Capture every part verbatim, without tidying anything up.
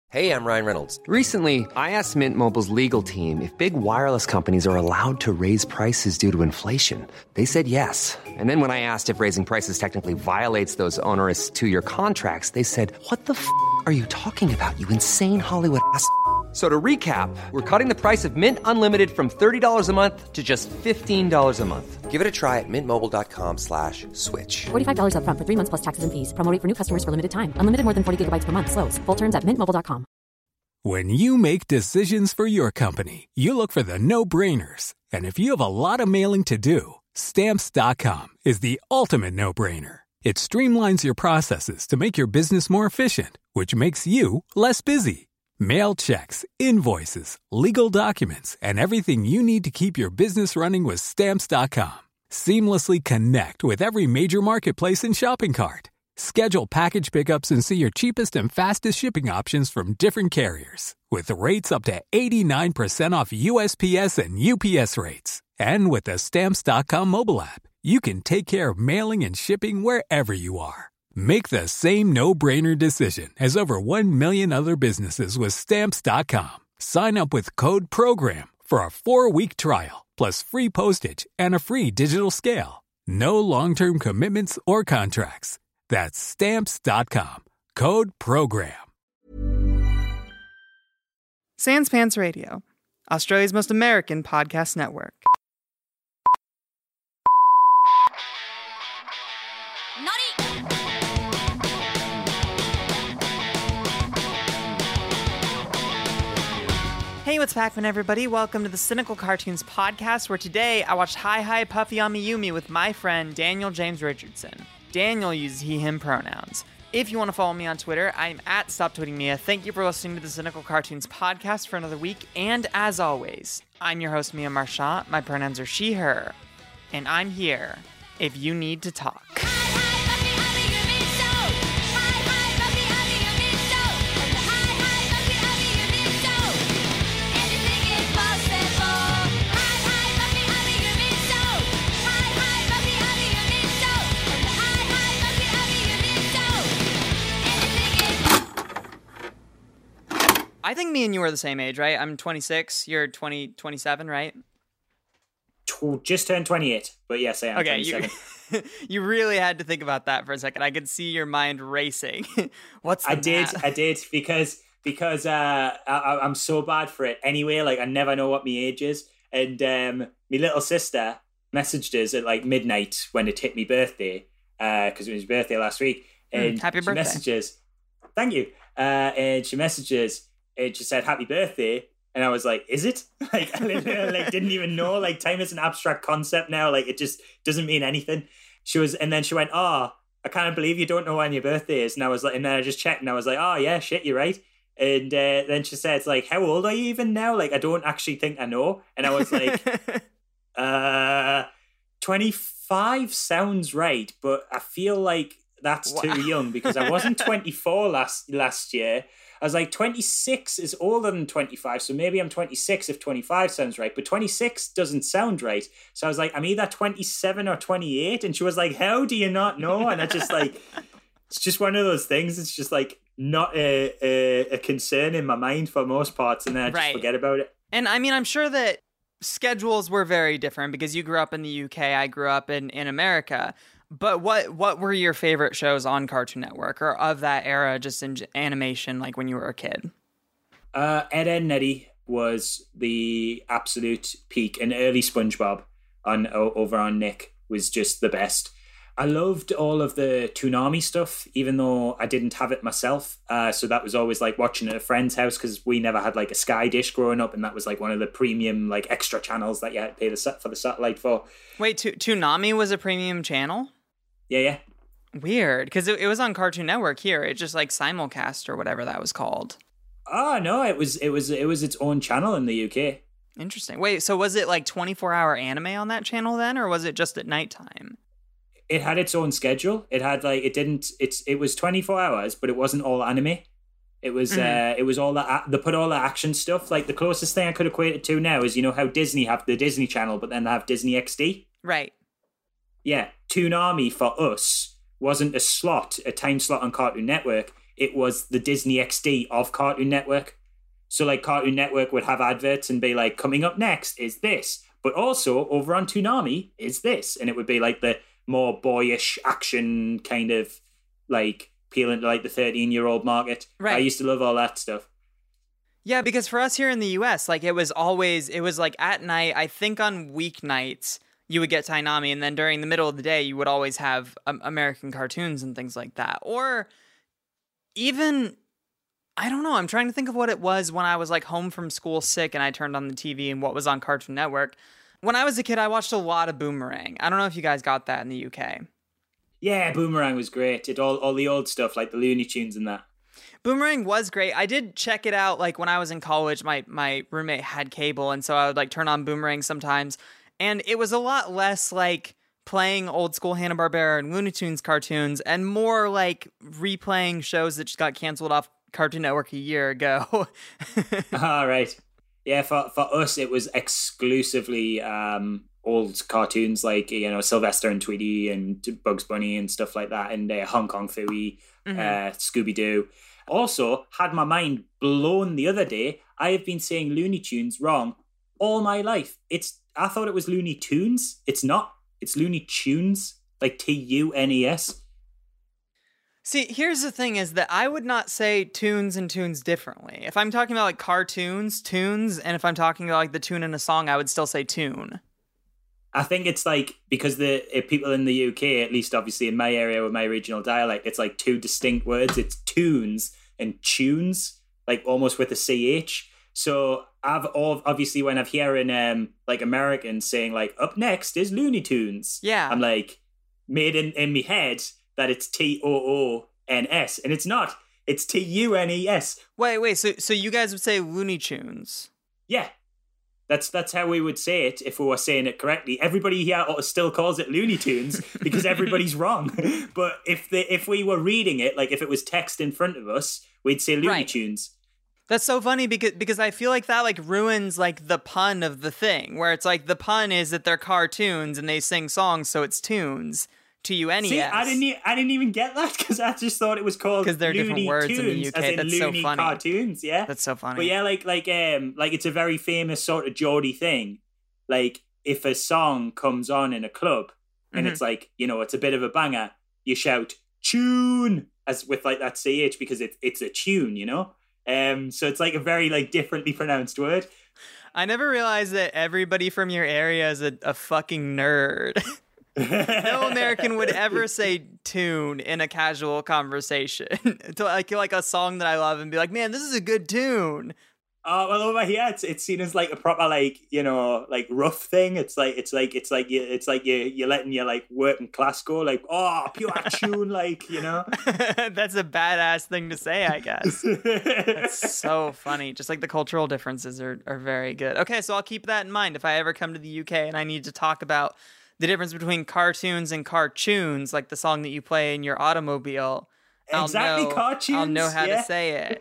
Hey, I'm Ryan Reynolds. Recently, I asked Mint Mobile's legal team if big wireless companies are allowed to raise prices due to inflation. They said yes. And then when I asked if raising prices technically violates those onerous two-year contracts, they said, what the f*** are you talking about, you insane Hollywood ass f- So to recap, we're cutting the price of Mint Unlimited from thirty dollars a month to just fifteen dollars a month. Give it a try at mintmobile.com slash switch. forty-five dollars up front for three months plus taxes and fees. Promo rate for new customers for limited time. Unlimited more than forty gigabytes per month. Slows full terms at mint mobile dot com. When you make decisions for your company, you look for the no-brainers. And if you have a lot of mailing to do, Stamps dot com is the ultimate no-brainer. It streamlines your processes to make your business more efficient, which makes you less busy. Mail checks, invoices, legal documents, and everything you need to keep your business running with Stamps dot com. Seamlessly connect with every major marketplace and shopping cart. Schedule package pickups and see your cheapest and fastest shipping options from different carriers. With rates up to eighty-nine percent off U S P S and U P S rates. And with the Stamps dot com mobile app, you can take care of mailing and shipping wherever you are. Make the same no-brainer decision as over one million other businesses with Stamps dot com. Sign up with code PROGRAM for a four-week trial, plus free postage and a free digital scale. No long-term commitments or contracts. That's Stamps dot com. Code PROGRAM. Sans Pants Radio, Australia's most American podcast network. Hey, what's packin', everybody? Welcome to the Cynical Cartoons podcast, where today I watched Hi Hi Puffy Amiyumi with my friend Daniel James Richardson. Daniel uses he, him pronouns. If you want to follow me on Twitter, I'm at Stop Tweeting Mia. Thank you for listening to the Cynical Cartoons podcast for another week, and as always, I'm your host, Mia Marchant. My pronouns are she, her, and I'm here if you need to talk. I think me and you are the same age, right? I'm twenty-six. You're twenty, twenty-seven, right? Just turned twenty-eight, but yes, I am okay, twenty-seven. You, you really had to think about that for a second. I could see your mind racing. What's the I did, math? I did, because because uh, I, I'm so bad for it anyway. Like, I never know what my age is. And um, my little sister messaged us at like midnight when it hit my birthday, because uh, it was his birthday last week. And mm, happy birthday. She messages, thank you. Uh, and she messages, and she said, happy birthday. And I was like, is it? Like, I literally, like, didn't even know. Like, time is an abstract concept now. Like, it just doesn't mean anything. She was, and then she went, oh, I can't believe you don't know when your birthday is. And I was like, and then I just checked and I was like, oh, yeah, shit, you're right. And uh, then she said, like, how old are you even now? Like, I don't actually think I know. And I was like, uh, twenty-five sounds right, but I feel like that's wow. too young, because I wasn't twenty-four last last year. I was like, twenty-six is older than twenty-five, so maybe I'm twenty-six if twenty-five sounds right, but twenty-six doesn't sound right. So I was like, I'm either twenty-seven or twenty-eight, and she was like, how do you not know? And I just like, it's just one of those things. It's just like not a, a, a concern in my mind for most parts, and then I just right. forget about it. And I mean, I'm sure that schedules were very different, because you grew up in the U K, I grew up in, in America. But what what were your favorite shows on Cartoon Network, or of that era, just in animation, like when you were a kid? Uh, Ed, Ed and Eddy was the absolute peak, and early SpongeBob on over on Nick was just the best. I loved all of the Toonami stuff, even though I didn't have it myself. Uh, so that was always like watching at a friend's house, because we never had like a Sky Dish growing up, and that was like one of the premium like extra channels that you had to pay the set for the satellite for. Wait, to- Toonami was a premium channel? Yeah, yeah. Weird, because it, it was on Cartoon Network here. It just like simulcast or whatever that was called. Oh no, it was it was it was its own channel in the U K. Interesting. Wait, so was it like twenty-four hour anime on that channel then, or was it just at nighttime? It had its own schedule. It had like it didn't. It's it was twenty-four hours, but it wasn't all anime. It was mm-hmm. uh, it was all the they put all the action stuff. Like the closest thing I could equate it to now is, you know how Disney have the Disney Channel, but then they have Disney X D. Right. Yeah, Toonami for us wasn't a slot, a time slot on Cartoon Network. it was the Disney X D of Cartoon Network. So like Cartoon Network would have adverts and be like, coming up next is this. But also over on Toonami is this. And it would be like the more boyish action kind of like appealing to like the thirteen-year-old market. Right. I used to love all that stuff. Yeah, because for us here in the U S, like it was always, it was like at night, I think on weeknights, you would get Toonami, and then during the middle of the day, you would always have um, American cartoons and things like that. Or even, I don't know, I'm trying to think of what it was when I was like home from school sick and I turned on the T V and what was on Cartoon Network. When I was a kid, I watched a lot of Boomerang. I don't know if you guys got that in the U K. Yeah, Boomerang was great. It all all the old stuff like the Looney Tunes and that. Boomerang was great. I did check it out like when I was in college. My my roommate had cable, and so I would like turn on Boomerang sometimes. And it was a lot less like playing old school Hanna-Barbera and Looney Tunes cartoons and more like replaying shows that just got canceled off Cartoon Network a year ago. All right. Yeah, for for us it was exclusively um old cartoons like, you know, Sylvester and Tweety and Bugs Bunny and stuff like that, and uh, Hong Kong Phooey, mm-hmm. uh, Scooby-Doo. Also, had my mind blown the other day. I have been saying Looney Tunes wrong all my life. It's I thought it was Looney Tunes. It's not. It's Looney Tunes, like T U N E S. See, here's the thing is that I would not say tunes and tunes differently. If I'm talking about like cartoons, tunes, and if I'm talking about like the tune in a song, I would still say tune. I think it's like, because the uh, people in the U K, at least obviously in my area with my regional dialect, it's like two distinct words. It's tunes and tunes, like almost with a C H. So I've obviously when I've hearing um like Americans saying like up next is Looney Tunes, yeah, I'm like made in in my head that it's T O O N S, and it's not. It's T U N E S. Wait, wait. So so you guys would say Looney Tunes? Yeah. That's that's how we would say it if we were saying it correctly. Everybody here still calls it Looney Tunes because everybody's wrong. But if they if we were reading it, like if it was text in front of us, we'd say Looney right. Tunes. That's so funny because because I feel like that like ruins like the pun of the thing, where it's like the pun is that they're cartoons and they sing songs, so it's tunes. T U N E S. See, I didn't, e- I didn't even get that because I just thought it was called because they're Looney different words Tunes, in the U K. as in That's Looney so funny. Cartoons, yeah. That's so funny. But yeah, like like um like it's a very famous sort of Geordie thing. Like if a song comes on in a club and mm-hmm. it's like, you know, it's a bit of a banger, you shout tune as with like that C H because it's it's a tune, you know. Um, so it's like a very like differently pronounced word. I never realized that everybody from your area is a, a fucking nerd. No American would ever say tune in a casual conversation to like like a song that I love and be like, man, this is a good tune. Oh, well, over here it's it's seen as like a proper like, you know, like rough thing. It's like it's like it's like you it's like you you're letting your like working class go like, oh, pure tune, like, you know. That's a badass thing to say, I guess. That's so funny. Just like the cultural differences are are very good. Okay, so I'll keep that in mind if I ever come to the U K and I need to talk about the difference between cartoons and cartoons, like the song that you play in your automobile. Exactly, I'll know, cartoons. I'll know how yeah. to say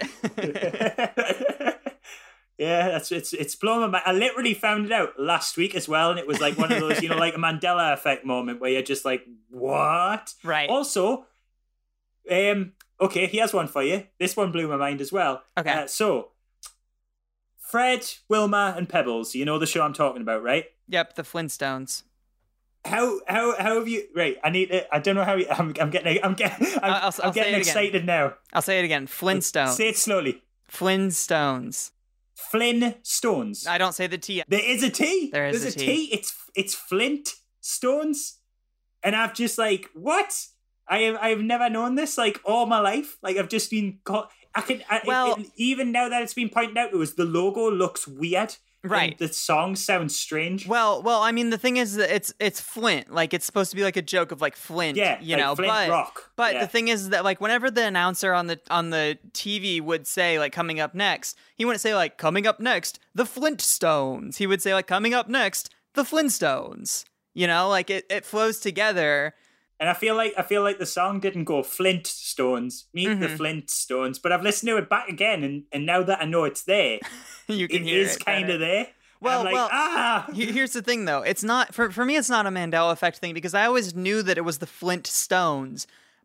it. Yeah, that's it's it's blown my mind. I literally found it out last week as well, and it was like one of those, you know, like a Mandela effect moment where you're just like, what? Right. Also, um, okay, here's one for you. This one blew my mind as well. Okay. Uh, so, Fred, Wilma, and Pebbles. You know the show I'm talking about, right? Yep, the Flintstones. How how how have you? Right, I need. To, I don't know how. You, I'm I'm getting. I'm getting. I'm, I'll, I'll I'm getting say excited now. I'll say it again. Flintstones. Say it slowly. Flintstones. Flynn Stones. I don't say the T. There is a T. There is There's a a T. T. It's it's Flint Stones, and I've just like what? I have I've never known this like all my life. Like I've just been caught. I can. I, Well- it, it, even now that it's been pointed out to us, the logo looks weird. Right. And the song sounds strange. Well, well, I mean, the thing is that it's it's Flint. Like it's supposed to be like a joke of like Flint. Yeah, you like know, Flint but Rock. but Yeah. the thing is that like whenever the announcer on the on the T V would say like coming up next, he wouldn't say like coming up next the Flintstones. He would say like coming up next the Flintstones. You know, like it, it flows together. And I feel like I feel like the song didn't go Flint Stones, meet Mm-hmm. the Flint Stones. But I've listened to it back again, and, and now that I know it's there, You can it hear is it kind better. of there. Well, I'm like, well, ah. he- here's the thing, though. It's not for for me. It's not a Mandela effect thing because I always knew that it was the Flint Stones,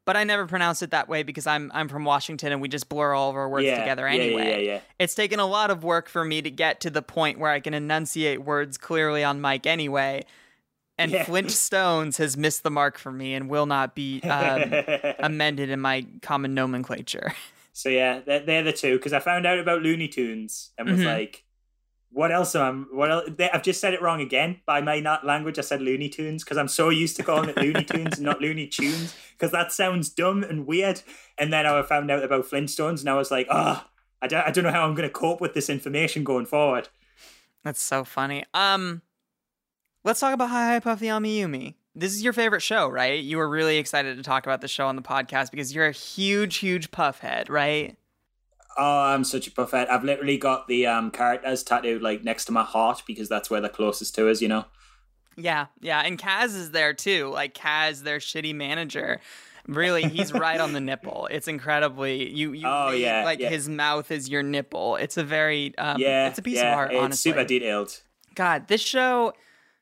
but I never pronounce it that way because I'm I'm from Washington and we just blur all of our words Yeah, together yeah, yeah, anyway. yeah, yeah. It's taken a lot of work for me to get to the point where I can enunciate words clearly on mic anyway. And Yeah. Flint Stones has missed the mark for me and will not be um, amended in my common nomenclature. So yeah, they're, they're the two, because I found out about Looney Tunes and was Mhm. like, what else am I, what else? They, I've just said it wrong again. By my not language, I said Looney Tunes because I'm so used to calling it Looney Tunes and not Looney Tunes because that sounds dumb and weird. And then I found out about Flintstones and I was like, oh, I don't, I don't know how I'm going to cope with this information going forward. That's so funny. Um, let's talk about Hi Hi Puffy Amiyumi. This is your favorite show, right? You were really excited to talk about the show on the podcast because you're a huge, huge Puff head, right? Oh, I'm such a buffet. I've literally got the um, characters tattooed like next to my heart because that's where they're closest to us, you know? Yeah, yeah. And Kaz is there too. Like Kaz, their shitty manager. Really, he's right on the nipple. It's incredibly you. you Oh, made, yeah, like yeah. his mouth is your nipple. It's a very um, Yeah, it's a piece yeah, of art. it's Honestly, super detailed. God, this show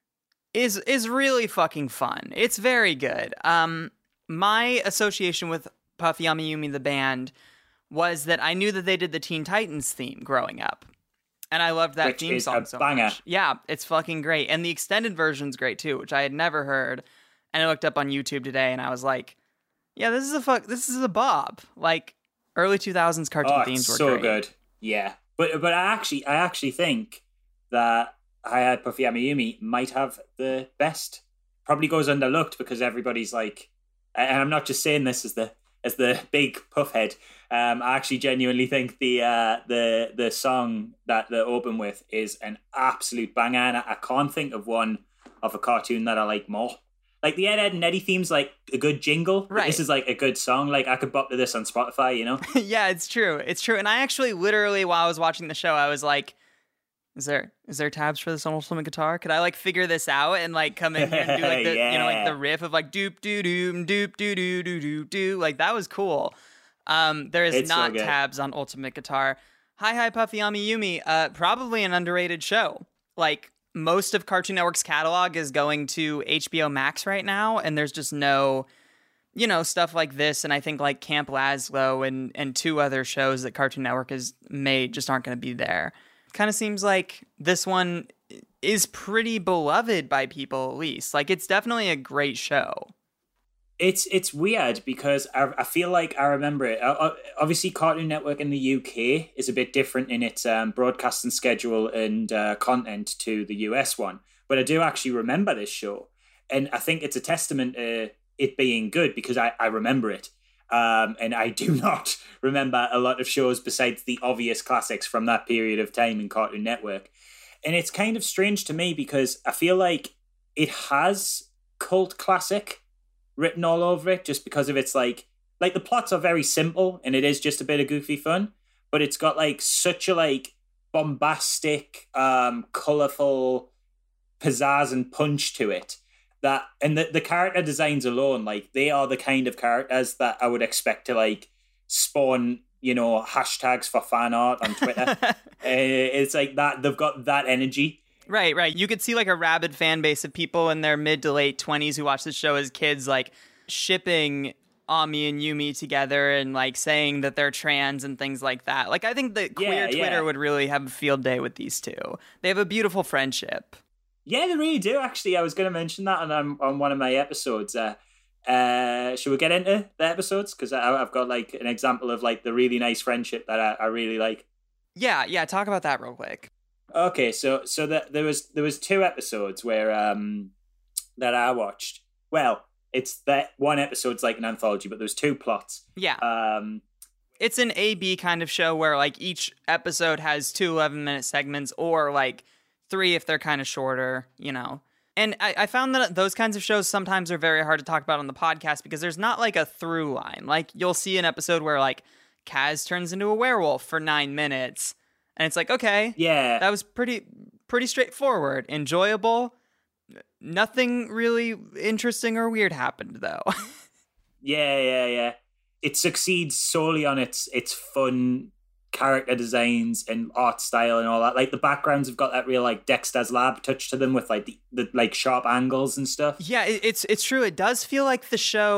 is is really fucking fun. It's very good. Um, my association with Puffy Amiyumi the band was that I knew that they did the Teen Titans theme growing up. And I loved that Which theme is song a so banger. much. Yeah, it's fucking great. And the extended version's great too, which I had never heard. And I looked up on YouTube today and I was like, yeah, this is a fuck this is a bob. Like early two thousands cartoon Oh, themes it's were so great. good. Yeah. But but I actually I actually think that Hi Hi Puffy Amiyumi might have the best. Probably goes underlooked because everybody's like, and I'm not just saying this as the as the big puff head. Um, I actually genuinely think the uh, the the song that they open with is an absolute banger, and I, I can't think of one of a cartoon that I like more. Like the Ed, Ed and Eddie theme's like a good jingle. but Right. This is like a good song. Like I could bop to this on Spotify, you know? Yeah, it's true. It's true. And I actually literally while I was watching the show, I was like, Is there is there tabs for this on Ultimate Guitar? Could I like figure this out and like come in here and do like the you know like Yeah. the riff of like doop doo doom doop doo doo doo doo doo like that was cool. Um, there is It's so not good. tabs on Ultimate Guitar. Hi Hi Puffy Amiyumi, uh, probably an underrated show. Like most of Cartoon Network's catalog is going to H B O Max right now, and there's just no, you know, stuff like this. And I think like Camp Lazlo and and two other shows that Cartoon Network has made just aren't going to be there. Kind of seems like this one is pretty beloved by people, at least. Like, it's definitely a great show. It's it's weird because I, I feel like I remember it. Uh, uh, Obviously, Cartoon Network in the U K is a bit different in its um, broadcasting schedule and uh, content to the U S one. But I do actually remember this show. And I think it's a testament to it being good because I, I remember it. Um, and I do not remember a lot of shows besides the obvious classics from that period of time in Cartoon Network. And it's kind of strange to me because I feel like it has cult classic written all over it just because of its like like the plots are very simple and it is just a bit of goofy fun, but it's got like such a like bombastic, um, colorful pizzazz and punch to it that and the, the character designs alone, like they are the kind of characters that I would expect to like spawn, you know, hashtags for fan art on Twitter. uh, it's like that they've got that energy. Right, right. You could see like a rabid fan base of people in their mid to late twenties who watched the show as kids, like shipping Ami and Yumi together and like saying that they're trans and things like that. Like, I think that queer Yeah, Twitter yeah. would really have a field day with these two. They have a beautiful friendship. Yeah, they really do. Actually, I was going to mention that on um, on one of my episodes. Uh, uh, should we get into the episodes? Because I've got like an example of like the really nice friendship that I, I really like. Yeah, yeah. Talk about that real quick. Okay, so so that there was there was two episodes where um that I watched. Well, it's that one episode's like an anthology, but there's two plots. Yeah. Um, It's an A B kind of show where like each episode has two eleven minute segments or like three if they're kind of shorter, you know. And I, I found that those kinds of shows sometimes are very hard to talk about on the podcast because there's not like a through line. Like you'll see an episode where like Kaz turns into a werewolf for nine minutes and it's like, okay, yeah, that was pretty pretty straightforward, enjoyable. Nothing really interesting or weird happened though. yeah, yeah, yeah. It succeeds solely on its its fun character designs and art style and all that. Like the backgrounds have got that real like Dexter's Lab touch to them with like the, the like sharp angles and stuff. Yeah, it, it's it's true. It does feel like the show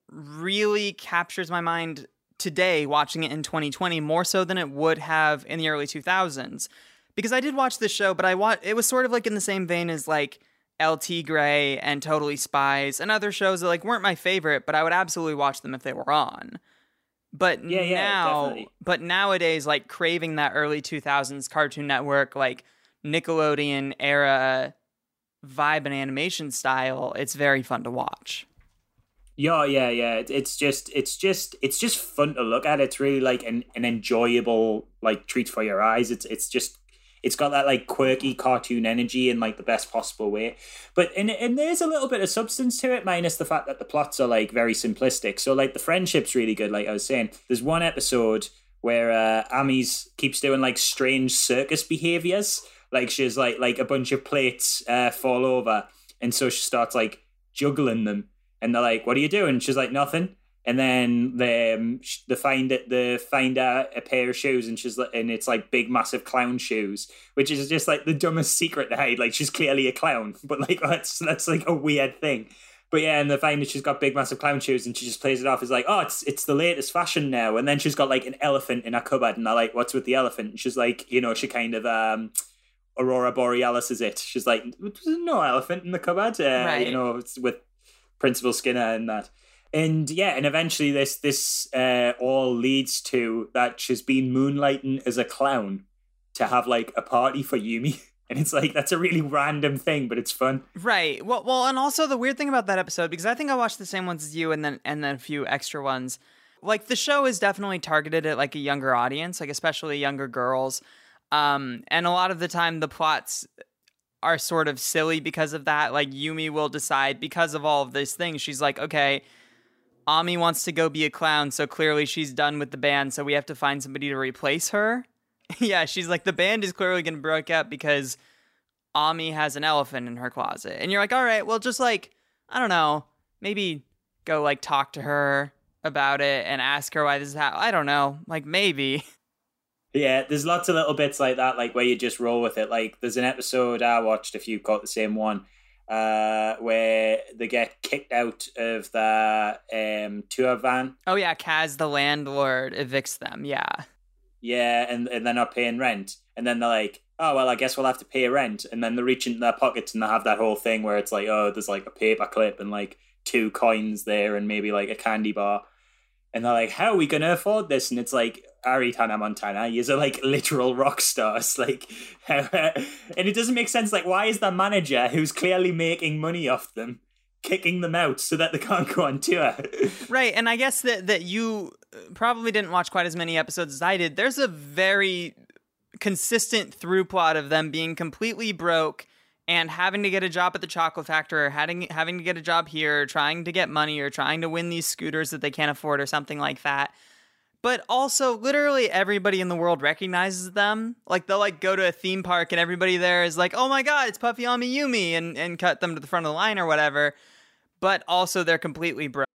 really captures my mind today watching it in twenty twenty more so than it would have in the early two thousands. Because I did watch this show, but I wa- it was sort of like in the same vein as like El Tigre and Totally Spies and other shows that like weren't my favorite, but I would absolutely watch them if they were on. But yeah, yeah, now, definitely. but nowadays, like craving that early two thousands Cartoon Network, like Nickelodeon era vibe and animation style, it's very fun to watch. Yeah, yeah, yeah. It- It's just, it's just, it's just fun to look at. It's really like an, an enjoyable like treat for your eyes. It's, it's just, it's got that like quirky cartoon energy in like the best possible way. But and and there's a little bit of substance to it, minus the fact that the plots are like very simplistic. So like the friendship's really good. Like I was saying, there's one episode where uh, Ami's keeps doing like strange circus behaviors. Like she's like like a bunch of plates uh, fall over, and so she starts like juggling them. And they're like, "What are you doing?" She's like, "Nothing." And then they um, they find it. They find a, a pair of shoes, and she's like, and it's like big, massive clown shoes, which is just like the dumbest secret to hide. Like she's clearly a clown, but like that's that's like a weird thing. But yeah, and they find that she's got big, massive clown shoes, and she just plays it off as like, "Oh, it's it's the latest fashion now." And then she's got like an elephant in her cupboard, and they're like, "What's with the elephant?" And she's like, you know, she kind of um. Aurora Borealis is it? She's like, "There's no elephant in the cupboard," uh, right. You know, it's with Principal Skinner and that. And yeah, and eventually this this uh, all leads to that she's been moonlighting as a clown to have like a party for Yumi. And it's like, that's a really random thing, but it's fun. Right. Well, well, and also the weird thing about that episode, because I think I watched the same ones as you and then and then a few extra ones. Like the show is definitely targeted at like a younger audience, like especially younger girls. Um, and a lot of the time the plots are sort of silly because of that. Like Yumi will decide because of all of these things. She's like, okay, Ami wants to go be a clown, so clearly she's done with the band, so we have to find somebody to replace her. Yeah, she's like, the band is clearly going to break up because Ami has an elephant in her closet. And you're like, all right, well, just like, I don't know, maybe go like talk to her about it and ask her why this is happening. I don't know, like maybe. Yeah, there's lots of little bits like that, like where you just roll with it. Like there's an episode I watched, if you caught the same one, uh, where they get kicked out of the um, tour van. Oh yeah, Kaz, the landlord, evicts them, yeah. Yeah, and, and they're not paying rent. And then they're like, oh, well, I guess we'll have to pay rent. And then they reach into their pockets and they have that whole thing where it's like, oh, there's like a paper clip and like two coins there and maybe like a candy bar. And they're like, how are we going to afford this? And it's like, Ari Hannah Montana, you're like literal rock stars. Like, and it doesn't make sense. Like, why is the manager who's clearly making money off them kicking them out so that they can't go on tour? Right, and I guess that, that you probably didn't watch quite as many episodes as I did. There's a very consistent through plot of them being completely broke and having to get a job at the chocolate factory or having, having to get a job here, trying to get money or trying to win these scooters that they can't afford or something like that. But also, literally everybody in the world recognizes them. Like, they'll, like, go to a theme park and everybody there is like, oh my god, it's Puffy Ami Yumi, and, and cut them to the front of the line or whatever. But also, they're completely broke.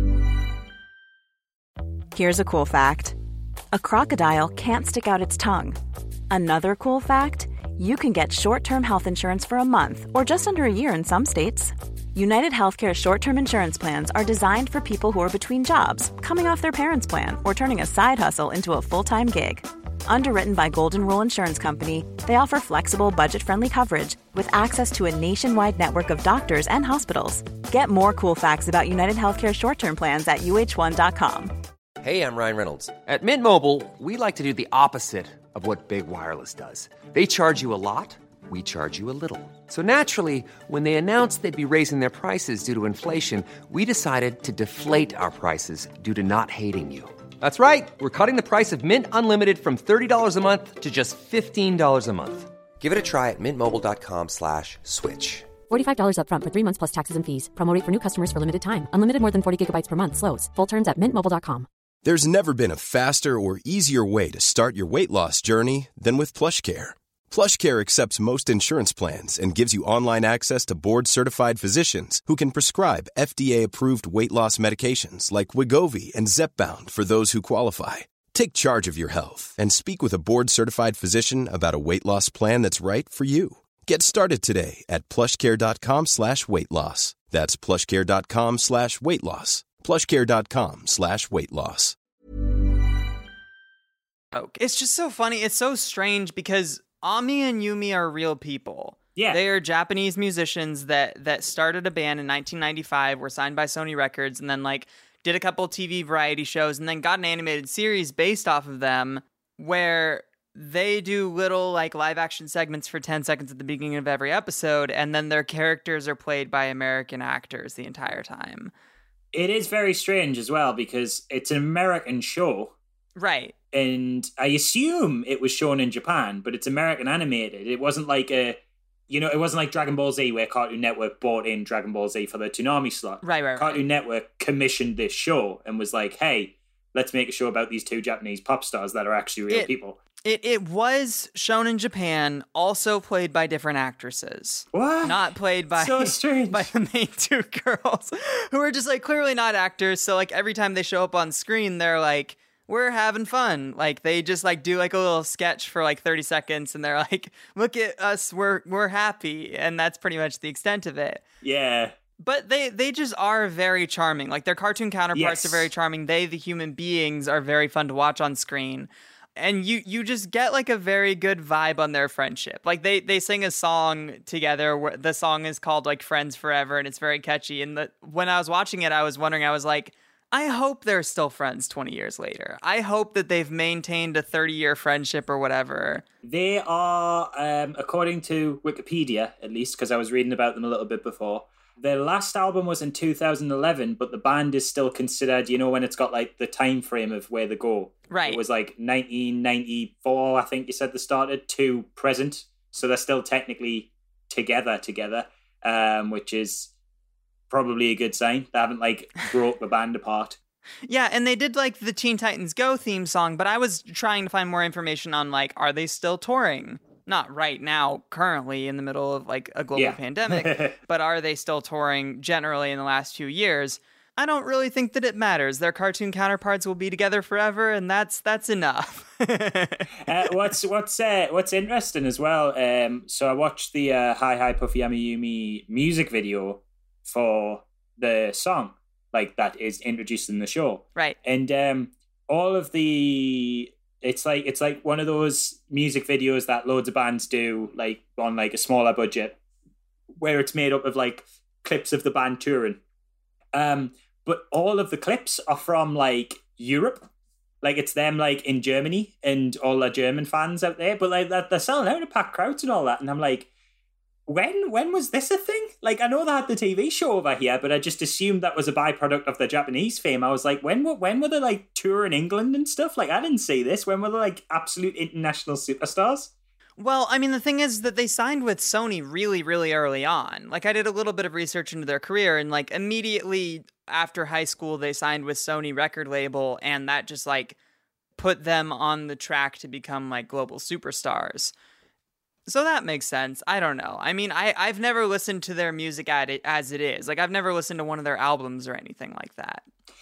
Here's a cool fact. A crocodile can't stick out its tongue. Another cool fact, you can get short-term health insurance for a month or just under a year in some states. United Healthcare short-term insurance plans are designed for people who are between jobs, coming off their parents' plan, or turning a side hustle into a full-time gig. Underwritten by Golden Rule Insurance Company, they offer flexible, budget-friendly coverage with access to a nationwide network of doctors and hospitals. Get more cool facts about United Healthcare short-term plans at U H one dot com. Hey, I'm Ryan Reynolds. At Mint Mobile, we like to do the opposite of what Big Wireless does. They charge you a lot, we charge you a little. So naturally, when they announced they'd be raising their prices due to inflation, we decided to deflate our prices due to not hating you. That's right. We're cutting the price of Mint Unlimited from thirty dollars a month to just fifteen dollars a month. Give it a try at mintmobile.com slash switch. forty-five dollars up front for three months plus taxes and fees. Promo rate for new customers for limited time. Unlimited more than forty gigabytes per month. Slows full terms at mint mobile dot com. There's never been a faster or easier way to start your weight loss journey than with PlushCare. PlushCare accepts most insurance plans and gives you online access to board-certified physicians who can prescribe F D A-approved weight loss medications like Wegovy and Zepbound for those who qualify. Take charge of your health and speak with a board-certified physician about a weight loss plan that's right for you. Get started today at plushcare.com slash weight loss. That's plushcare.com slash weight loss. plushcare.com slash weight loss. It's just so funny. It's so strange because Ami and Yumi are real people. Yeah. They are Japanese musicians that that started a band in nineteen ninety-five, were signed by Sony Records, and then like did a couple T V variety shows, and then got an animated series based off of them where they do little like live action segments for ten seconds at the beginning of every episode, and then their characters are played by American actors the entire time. It is very strange as well because it's an American show. Right. And I assume it was shown in Japan, but it's American animated. It wasn't like a, you know, it wasn't like Dragon Ball Z where Cartoon Network bought in Dragon Ball Z for the Toonami slot. Right, right, right. Cartoon Network commissioned this show and was like, hey, let's make a show about these two Japanese pop stars that are actually real it, people. It it was shown in Japan, also played by different actresses. What? Not played by, so strange. by the main two girls who are just like clearly not actors. So like every time they show up on screen, they're like, we're having fun. Like they just like do like a little sketch for like thirty seconds and they're like, look at us, we're we're happy. And that's pretty much the extent of it. Yeah. But they, they just are very charming. Like their cartoon counterparts yes. are very charming. They, the human beings, are very fun to watch on screen. And you, you just get like a very good vibe on their friendship. Like they, they sing a song together. Where the song is called like Friends Forever, and it's very catchy. And the, when I was watching it, I was wondering, I was like, I hope they're still friends twenty years later. I hope that they've maintained a thirty-year friendship or whatever. They are, um, according to Wikipedia, at least, because I was reading about them a little bit before, their last album was in two thousand eleven, but the band is still considered, you know, when it's got like the time frame of where they go. Right. It was like nineteen ninety-four, I think you said they started, to present. So they're still technically together, together, um, which is probably a good sign. They haven't like broke the band apart. Yeah, and they did like the Teen Titans Go theme song, but I was trying to find more information on like, are they still touring? Not right now, currently in the middle of like a global yeah. pandemic, but are they still touring generally in the last few years? I don't really think that it matters. Their cartoon counterparts will be together forever, and that's that's enough. uh, what's what's uh, what's interesting as well? Um, so I watched the uh, Hi Hi Puffy Amiyumi music video for the song, like that is introduced in the show, right? And um, all of the it's like it's like one of those music videos that loads of bands do, like on like a smaller budget, where it's made up of like clips of the band touring. Um, but all of the clips are from like Europe, like it's them like in Germany and all the German fans out there. But like that they're selling out to packed crowds and all that, and I'm like, when when was this a thing? Like I know they had the T V show over here, but I just assumed that was a byproduct of the Japanese fame. I was like, when were when were they like touring England and stuff? Like I didn't see this. When were they like absolute international superstars? Well, I mean, the thing is that they signed with Sony really, really early on. Like, I did a little bit of research into their career, and, like, immediately after high school, they signed with Sony record label, and that just, like, put them on the track to become, like, global superstars. So that makes sense. I don't know. I mean, I, I've never listened to their music at it as it is. Like, I've never listened to one of their albums or anything like that.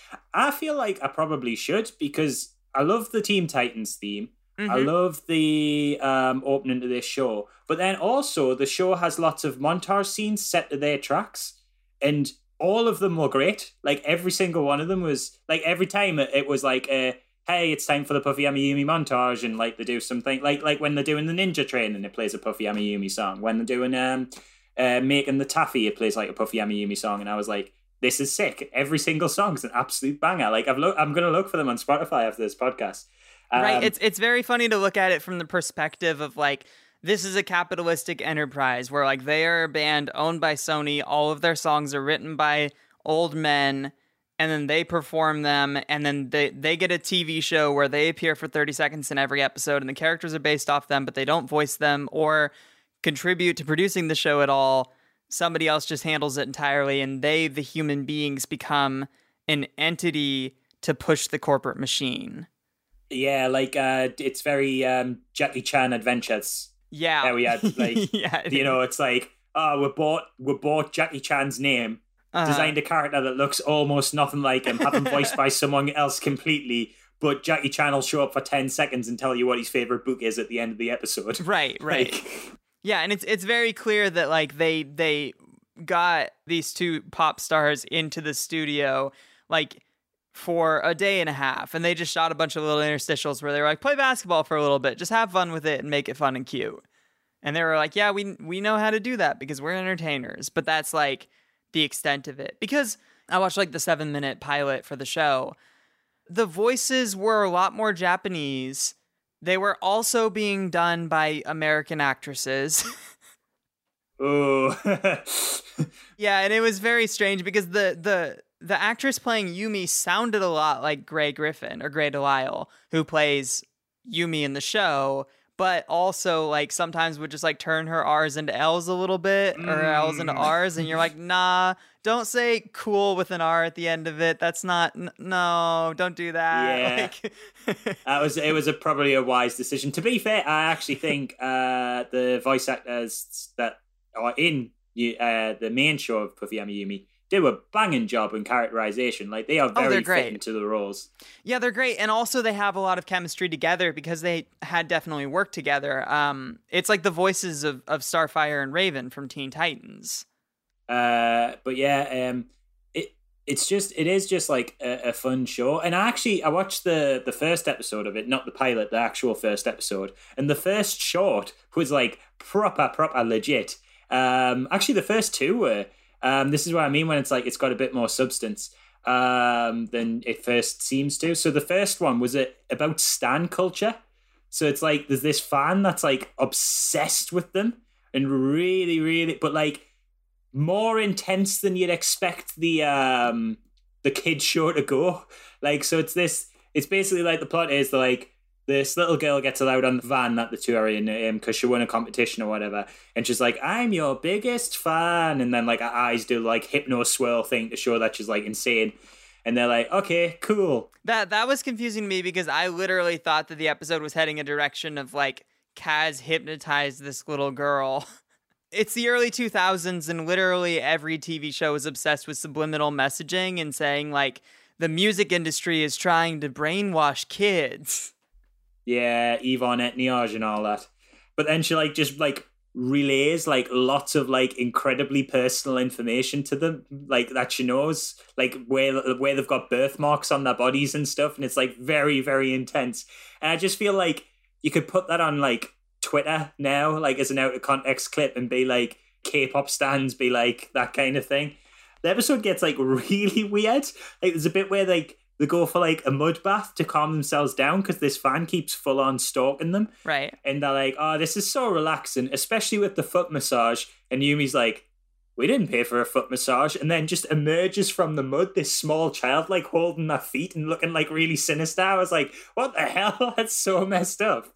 I feel like I probably should, because I love the Teen Titans theme. Mm-hmm. I love the um, opening to this show. But then also, the show has lots of montage scenes set to their tracks. And all of them were great. Like, every single one of them was... Like, every time it, it was like, uh, hey, it's time for the Puffy Amiyumi montage. And, like, they do something... Like, like when they're doing the ninja training, it plays a Puffy Amiyumi song. When they're doing um, uh, Making the Taffy, it plays, like, a Puffy Amiyumi song. And I was like, this is sick. Every single song is an absolute banger. Like, I've lo- I'm going to look for them on Spotify after this podcast. Um, right, it's it's very funny to look at it from the perspective of, like, this is a capitalistic enterprise where, like, they are a band owned by Sony, all of their songs are written by old men, and then they perform them, and then they, they get a T V show where they appear for thirty seconds in every episode, and the characters are based off them, but they don't voice them or contribute to producing the show at all. Somebody else just handles it entirely, and they, the human beings, become an entity to push the corporate machine. Yeah, like, uh, it's very um, Jackie Chan Adventures. Yeah. How we had, like, yeah, you know, it's like, oh, we bought, we bought Jackie Chan's name, uh-huh. designed a character that looks almost nothing like him, have him voiced by someone else completely, but Jackie Chan will show up for ten seconds and tell you what his favorite book is at the end of the episode. Right, right. Like, yeah, and it's it's very clear that, like, they they got these two pop stars into the studio like for a day and a half, and they just shot a bunch of little interstitials where they were like, play basketball for a little bit, just have fun with it and make it fun and cute. And they were like, yeah, we we know how to do that because we're entertainers. But that's like the extent of it. Because I watched like the seven minute pilot for the show. The voices were a lot more Japanese. They were also being done by American actresses. Oh. Yeah, and it was very strange because the the the actress playing Yumi sounded a lot like Grey Griffin or Grey Delisle, who plays Yumi in the show, but also like sometimes would just like turn her R's into L's a little bit, or Mm. L's into R's, and you're like, nah, don't say cool with an R at the end of it. That's not, n- no, don't do that. Yeah. Like, That was it was a, probably a wise decision. To be fair, I actually think uh, the voice actors that are in uh, the main show of Puffy Amiyumi do a banging job in characterization. Like they are Oh, they're very great. fitting to the roles. Yeah, they're great. And also they have a lot of chemistry together because they had definitely worked together. Um, it's like the voices of, of Starfire and Raven from Teen Titans. Uh, but yeah, um, it it's just it is just like a, a fun show. And I actually I watched the the first episode of it, not the pilot, the actual first episode. And the first short was like proper proper legit. Um, actually, the first two were. Um, this is what I mean when it's like it's got a bit more substance um, than it first seems to. So the first one was a, about stan culture. So it's like there's this fan that's like obsessed with them and really, really, but like more intense than you'd expect the um, the kid show to go. Like, so it's this. It's basically like the plot is like. This little girl gets allowed on the van that the two are in because um, she won a competition or whatever. And she's like, I'm your biggest fan. And then like her eyes do like hypno swirl thing to show that she's like insane. And they're like, okay, cool. That that was confusing to me because I literally thought that the episode was heading a direction of like Kaz hypnotized this little girl. It's the early two thousands and literally every T V show is obsessed with subliminal messaging and saying like the music industry is trying to brainwash kids. Yeah, Yvonne Etniage and all that. But then she like just like relays like lots of like incredibly personal information to them, like that she knows, like where where they've got birthmarks on their bodies and stuff, and it's like very, very intense. And I just feel like you could put that on like Twitter now, like as an out of context clip, and be like K-pop stans, be like that kind of thing. The episode gets like really weird. Like there's a bit where like they go for like a mud bath to calm themselves down because this fan keeps full on stalking them. Right. And they're like, oh, this is so relaxing, especially with the foot massage. And Yumi's like, we didn't pay for a foot massage. And then just emerges from the mud, this small child like holding their feet and looking like really sinister. I was like, what the hell? That's so messed up.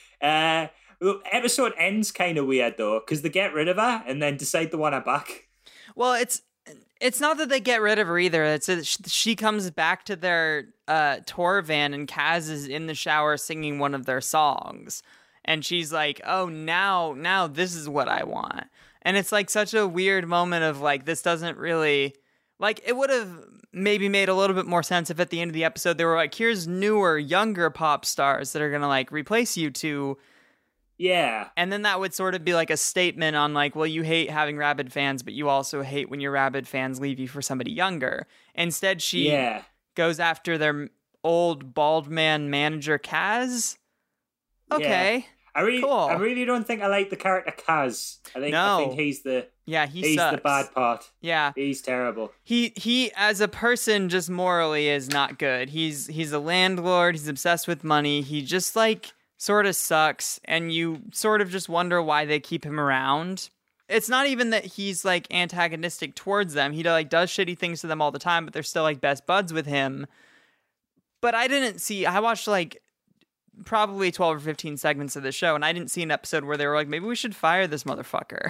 Uh, the episode ends kind of weird though, because they get rid of her and then decide they want her back. Well, it's it's not that they get rid of her either. It's that she comes back to their uh, tour van and Kaz is in the shower singing one of their songs. And she's like, oh, now, now this is what I want. And it's like such a weird moment of like, this doesn't really, like it would have maybe made a little bit more sense if at the end of the episode they were like, here's newer, younger pop stars that are going to like replace you two. Yeah. And then that would sort of be like a statement on like, well, you hate having rabid fans, but you also hate when your rabid fans leave you for somebody younger. Instead, she yeah. goes after their old bald man manager, Kaz. Okay. Yeah. I really, cool. I really don't think I like the character Kaz. I think, No. I think he's the, Yeah, he he's sucks. the bad part. Yeah. He's terrible. He he as a person just morally is not good. He's he's a landlord, he's obsessed with money. He just like sort of sucks, and you sort of just wonder why they keep him around. It's not even that he's like antagonistic towards them. He like does shitty things to them all the time, but they're still like best buds with him. But I didn't see, I watched like probably twelve or fifteen segments of the show, and I didn't see an episode where they were like, maybe we should fire this motherfucker.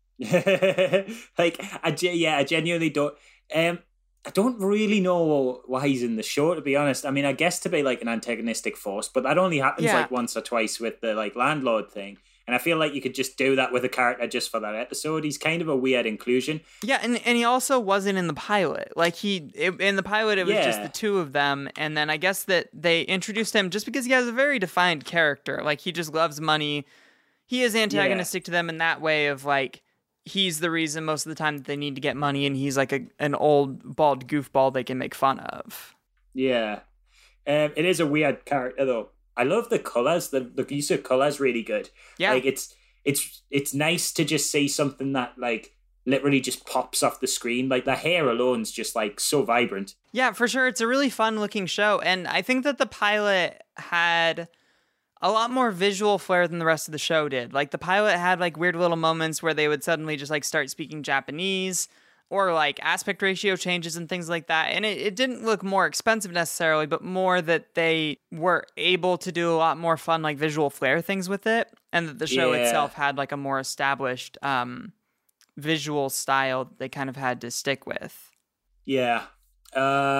Like, I, ge- yeah, I genuinely don't. Um, I don't really know why he's in the show, to be honest. I mean, I guess to be like an antagonistic force, but that only happens Yeah. like once or twice with the like landlord thing. And I feel like you could just do that with a character just for that episode. He's kind of a weird inclusion. Yeah, and, and he also wasn't in the pilot. Like, he, it, in the pilot, it was just Yeah. the two of them, and then I guess that they introduced him just because he has a very defined character. Like, he just loves money. He is antagonistic to them in that way of, like, he's the reason most of the time that they need to get money, and he's like a, an old bald goofball they can make fun of. Yeah. Um, it is a weird character, though. I love the colors. The, the use of colors really good. Yeah. Like, it's it's it's nice to just see something that, like, literally just pops off the screen. Like, the hair alone's just, like, so vibrant. Yeah, for sure. It's a really fun-looking show, and I think that the pilot had a lot more visual flair than the rest of the show did. Like, the pilot had, like, weird little moments where they would suddenly just, like, start speaking Japanese, or, like, aspect ratio changes and things like that. And it, it didn't look more expensive necessarily, but more that they were able to do a lot more fun, like, visual flair things with it, and that the show Yeah. itself had, like, a more established um, visual style they kind of had to stick with. Yeah. Uh,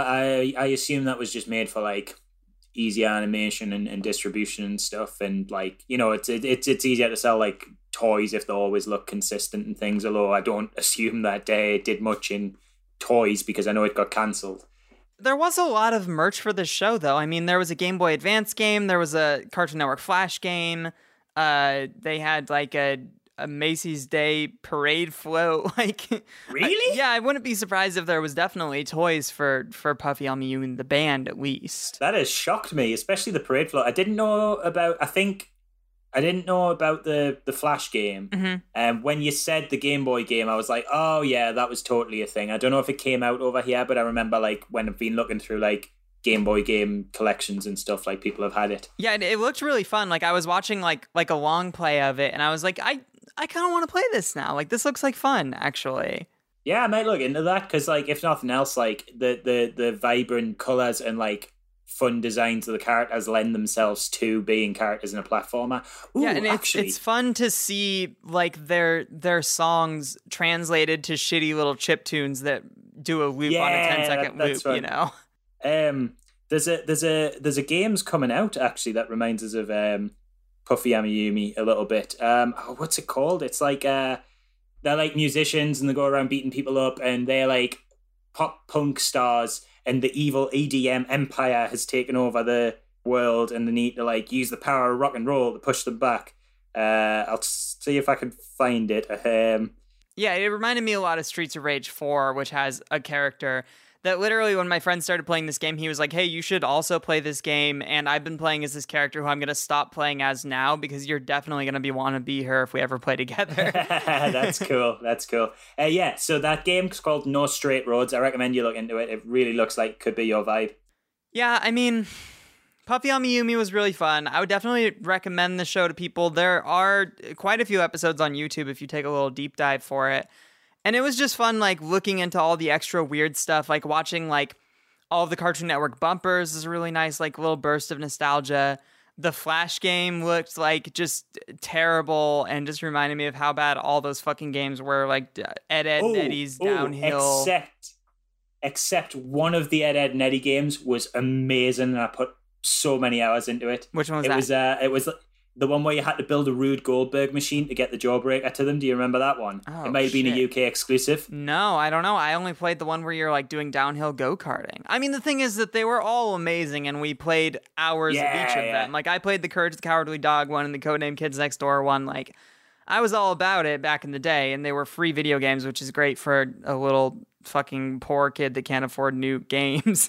I I assume that was just made for, like, easy animation and, and distribution and stuff. And, like, you know, it's it, it's it's easier to sell, like, toys if they always look consistent and things, although I don't assume that they did much in toys because I know it got cancelled. There was a lot of merch for this show, though. I mean, there was a Game Boy Advance game, there was a Cartoon Network Flash game, uh, they had, like, a a Macy's Day parade float. Like, really? I, yeah, I wouldn't be surprised if there was definitely toys for for Puffy Amiyumi, the band, at least. That has shocked me, especially the parade float. I didn't know about. I think I didn't know about the the Flash game. And Mm-hmm. um, when you said the Game Boy game, I was like, oh yeah, that was totally a thing. I don't know if it came out over here, but I remember, like, when I've been looking through, like, Game Boy game collections and stuff, like, people have had it. Yeah, it, it looked really fun. Like, I was watching like like a long play of it, and I was like, I I kind of want to play this now. Like, this looks like fun, actually. Yeah, I might look into that because, like, if nothing else, like, the the the vibrant colors and, like, fun designs of the characters lend themselves to being characters in a platformer. Ooh, yeah, and actually, it's it's fun to see, like, their their songs translated to shitty little chip tunes that do a loop on a Yeah, ten second that- that's loop. right. You know. Um, there's a there's a there's a games coming out actually that reminds us of um, Puffy Amiyumi a little bit. Um, oh, what's it called? It's like uh, they're like musicians and they go around beating people up, and they're like pop punk stars, and the evil E D M empire has taken over the world, and they need to, like, use the power of rock and roll to push them back. Uh, I'll see if I can find it. Um, Yeah, it reminded me a lot of Streets of Rage four, which has a character that literally, when my friend started playing this game, he was like, hey, you should also play this game, and I've been playing as this character who I'm going to stop playing as now because you're definitely going to be want to be her if we ever play together. That's cool. That's cool. Uh, yeah, so that game's called No Straight Roads. I recommend you look into it. It really looks like it could be your vibe. Yeah, I mean, Puffy Amiyumi was really fun. I would definitely recommend the show to people. There are quite a few episodes on YouTube if you take a little deep dive for it. And it was just fun, like, looking into all the extra weird stuff, like watching, like, all of the Cartoon Network bumpers is a really nice, like, little burst of nostalgia. The Flash game looked, like, just terrible and just reminded me of how bad all those fucking games were, like Ed, Ed, and Eddie's Downhill. Except, except one of the Ed, Ed, and Eddie games was amazing, and I put so many hours into it. Which one was it that? Was, uh, it was the one where you had to build a Rube Goldberg machine to get the Jawbreaker to them. Do you remember that one? Oh, it might have been a shit. U K exclusive. No, I don't know. I only played the one where you're, like, doing downhill go-karting. I mean, the thing is that they were all amazing, and we played hours Yeah, of each of yeah. them. Like, I played the Courage the Cowardly Dog one and the Codename Kids Next Door one. Like, I was all about it back in the day, and they were free video games, which is great for a little fucking poor kid that can't afford new games.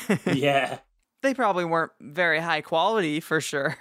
Yeah. They probably weren't very high quality, for sure.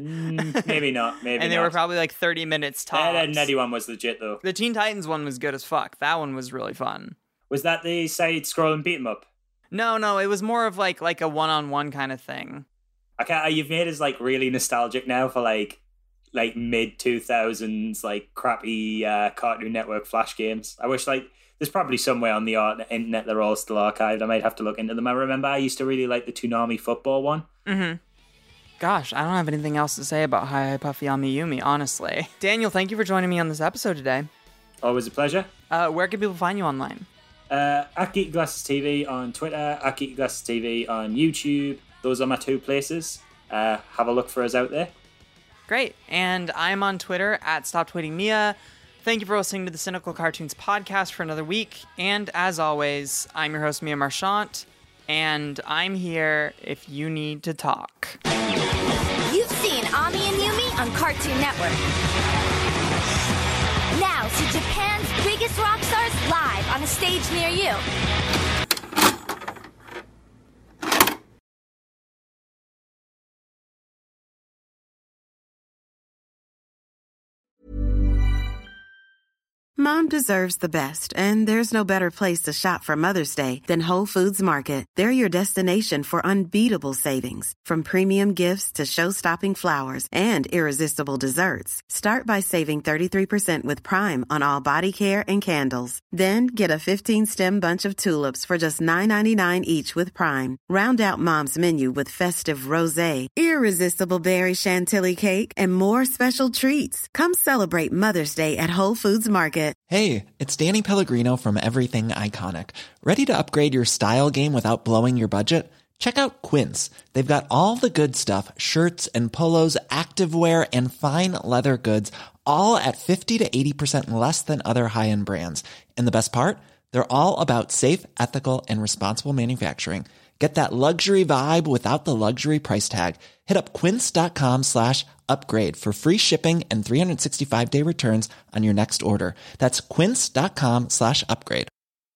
Mm, maybe not. Maybe and they not. were probably, like, thirty minutes tops. Ed, Ed, and Eddie one was legit, though. The Teen Titans one was good as fuck. That one was really fun. Was that the side-scrolling beat-em up? No, no, it was more of, like, like a one-on-one kind of thing. I can't, you've made us, like, really nostalgic now for, like, like mid two thousands, like, crappy uh, Cartoon Network Flash games. I wish, like, there's probably somewhere on the art- internet they're all still archived. I might have to look into them. I remember I used to really like the Toonami football one. Mm-hmm. Gosh, I don't have anything else to say about Hi Hi Puffy Amiyumi, honestly. Daniel, thank you for joining me on this episode today. Always a pleasure. Uh, where can people find you online? Uh, at Geeky Glasses T V on Twitter, at Geeky Glasses T V on YouTube. Those are my two places. Uh, have a look for us out there. Great. And I'm on Twitter at Stop Tweeting Mia. Thank you for listening to the Cynical Cartoons podcast for another week. And as always, I'm your host, Mia Marchant, and I'm here if you need to talk. You've seen Ami and Yumi on Cartoon Network. Now, see Japan's biggest rock stars live on a stage near you. Mom deserves the best, and there's no better place to shop for Mother's Day than Whole Foods Market. They're your destination for unbeatable savings, from premium gifts to show-stopping flowers and irresistible desserts. Start by saving thirty-three percent with Prime on all body care and candles. Then get a fifteen-stem bunch of tulips for just nine ninety-nine each with Prime. Round out Mom's menu with festive rosé, irresistible berry chantilly cake, and more special treats. Come celebrate Mother's Day at Whole Foods Market. Hey, it's Danny Pellegrino from Everything Iconic. Ready to upgrade your style game without blowing your budget? Check out Quince. They've got all the good stuff, shirts and polos, activewear, and fine leather goods, all at fifty to eighty percent less than other high-end brands. And the best part? They're all about safe, ethical, and responsible manufacturing. Get that luxury vibe without the luxury price tag. Hit up quince.com slash upgrade for free shipping and three sixty-five day returns on your next order. That's quince.com slash upgrade.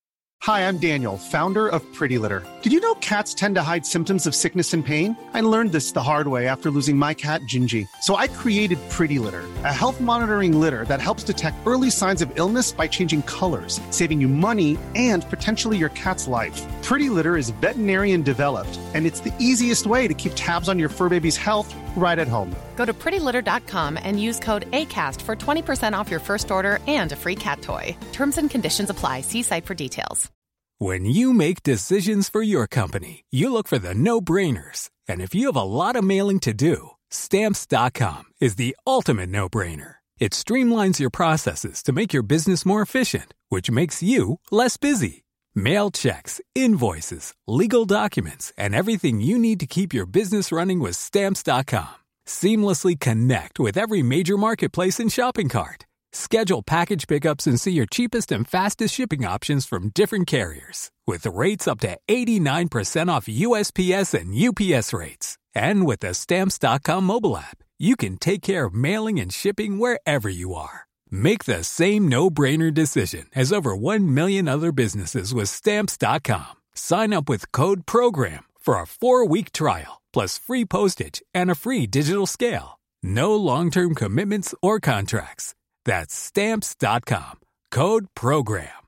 Hi, I'm Daniel, founder of Pretty Litter. Did you know cats tend to hide symptoms of sickness and pain? I learned this the hard way after losing my cat, Gingy. So I created Pretty Litter, a health monitoring litter that helps detect early signs of illness by changing colors, saving you money and potentially your cat's life. Pretty Litter is veterinarian developed, and it's the easiest way to keep tabs on your fur baby's health right at home. Go to pretty litter dot com and use code ACAST for twenty percent off your first order and a free cat toy. Terms and conditions apply. See site for details. When you make decisions for your company, you look for the no-brainers. And if you have a lot of mailing to do, Stamps dot com is the ultimate no-brainer. It streamlines your processes to make your business more efficient, which makes you less busy. Mail checks, invoices, legal documents, and everything you need to keep your business running with Stamps dot com. Seamlessly connect with every major marketplace and shopping cart. Schedule package pickups and see your cheapest and fastest shipping options from different carriers. With rates up to eighty-nine percent off U S P S and U P S rates. And with the Stamps dot com mobile app, you can take care of mailing and shipping wherever you are. Make the same no-brainer decision as over one million other businesses with Stamps dot com. Sign up with code PROGRAM for a four-week trial, plus free postage and a free digital scale. No long-term commitments or contracts. That's Stamps dot com. Code PROGRAM.